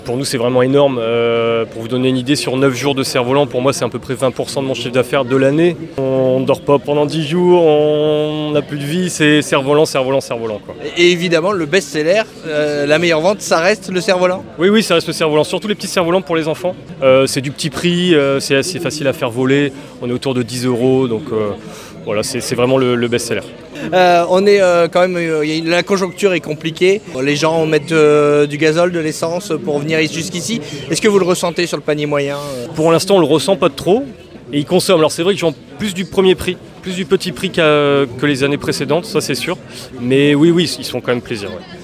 Pour nous, c'est vraiment énorme. Pour vous donner une idée, sur 9 jours de cerf-volant, pour moi, c'est à peu près 20% de mon chiffre d'affaires de l'année. On ne dort pas pendant 10 jours, on n'a plus de vie, c'est cerf-volant, quoi. Et évidemment, le best-seller, la meilleure vente, ça reste le cerf-volant. Oui, ça reste le cerf-volant, surtout les petits cerfs-volants pour les enfants. C'est du petit prix, c'est assez facile à faire voler. On est autour de 10 €, donc voilà, c'est vraiment le best-seller. On est quand même, la conjoncture est compliquée. Les gens mettent du gazole, de l'essence pour venir jusqu'ici. Est-ce que vous le ressentez sur le panier moyen ? Pour l'instant, on le ressent pas trop et ils consomment. Alors c'est vrai qu'ils ont plus du premier prix, plus du petit prix que les années précédentes, ça c'est sûr. Mais oui, ils se font quand même plaisir. Ouais.